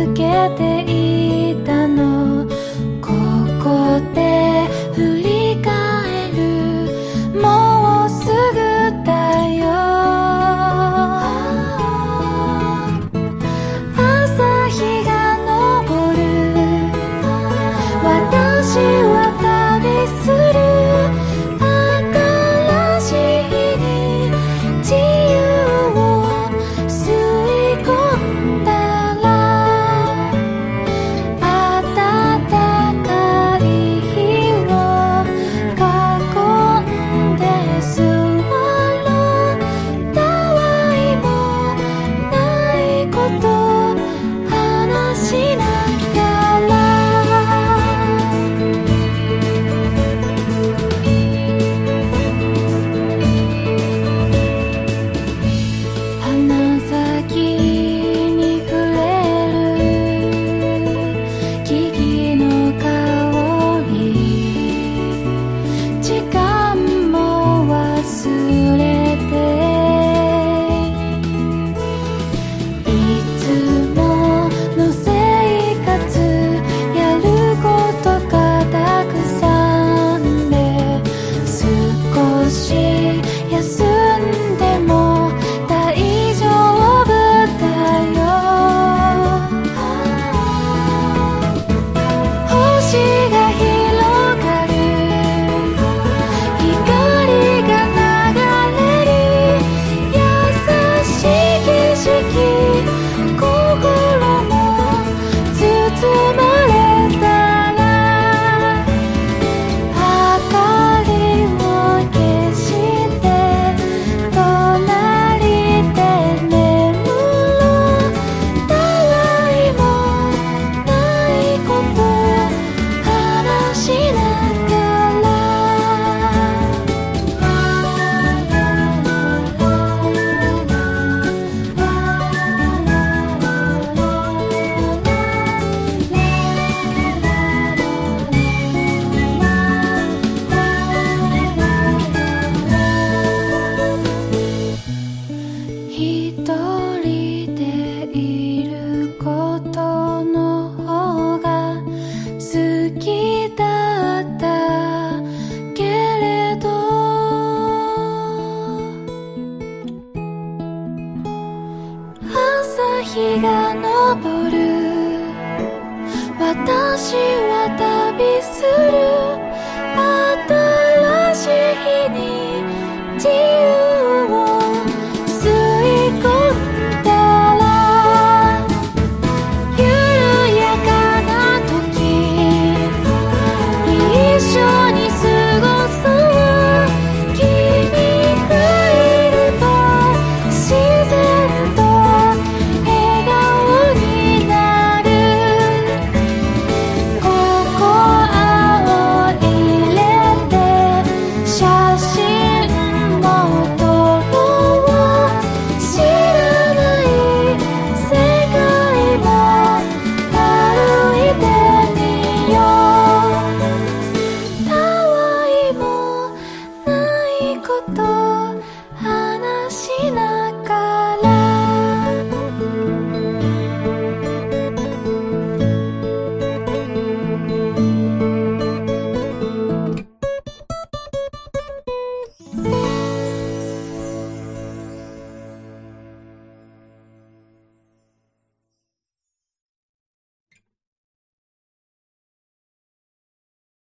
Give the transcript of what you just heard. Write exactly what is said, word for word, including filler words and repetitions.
続けていたの。ここで振り返る、もうすぐだよ。朝日が昇る、私は旅する。新しい日に自由を吸い込んだら、暖かい日を囲んで座ろう。たわいもないこと話しながら、鼻先に触れる木々の香り、時間も忘れて、いつもの生活、やることがたくさんで、少し休んでも大丈夫だよ。星が広がる、光が流れる、優しい景色、心も包まれたら、明かりを消して隣で眠ろう。たわいもないこと話しながら、一人でいることの方が好きだったけれど、朝日が昇る、私は旅する。